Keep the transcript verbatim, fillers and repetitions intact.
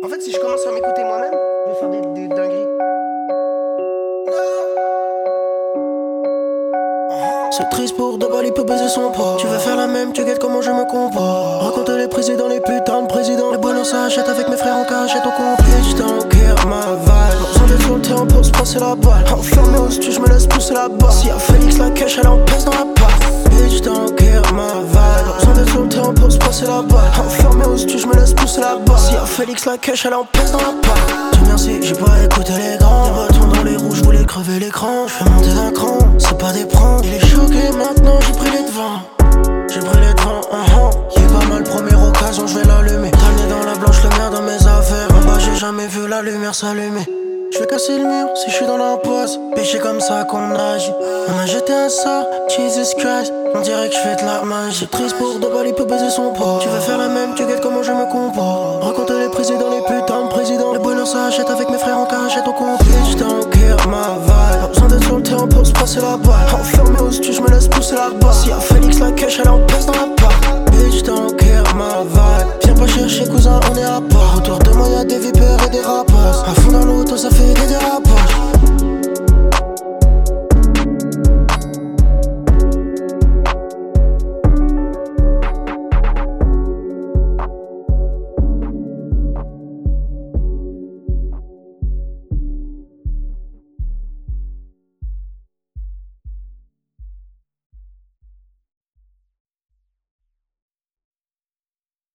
En fait, si je commence à m'écouter moi-même, je vais faire des, des dingueries. C'est triste pour de balles, il peut baiser son poids. Tu veux faire la même, tu guettes comment je me comporte. Raconter les présidents, les putains de présidents. Le bonheur s'achète avec mes frères en cachette au complet. Bitch, don't care ma vibe. Pas besoin d'être sur le terrain pour se passer la balle. Enfermé au stu, je me laisse pousser la barre. Si y'a Félix la cache, elle en pèse dans la part. Bitch, don't care ma vibe. Pas besoin d'être sur le terrain pour se passer la balle. Enfermé au stu, je me laisse pousser la barre. Si y'a Félix la cache, elle en pèse dans la part. Dieu merci, j'ai pas écouté les grands. Des bâtons dans les roues, je voulais crever l'écran. Je fais monter d'un cran, c'est pas des pranks. Il est choqué maintenant, j'ai pris les devants. J'ai pris les devants, uh -huh. Il est pas mal, première occasion, je vais l'allumer. T'as le nez dans la blanche lumière dans mes affaires. En bas, j'ai jamais vu la lumière s'allumer. Je vais casser le mur si je suis dans la poisse. Péché comme ça qu'on agit. On m'a jeté un sort, Jesus Christ. On dirait que je fais de la magie. C'est triste pour de balles, il peut baiser son poids. Tu veux faire la même, tu guettes comment je me comporte. Raconter les présidents, les putains de présidents. Le bonheur s'achète avec mes frères en cachette au complet. Je don't care ma vibe. Pas besoin d'être sur le terrain pour se passer la balle. Enfermé au stu, je me laisse pousser la barre. Si y'a Félix la cache, elle en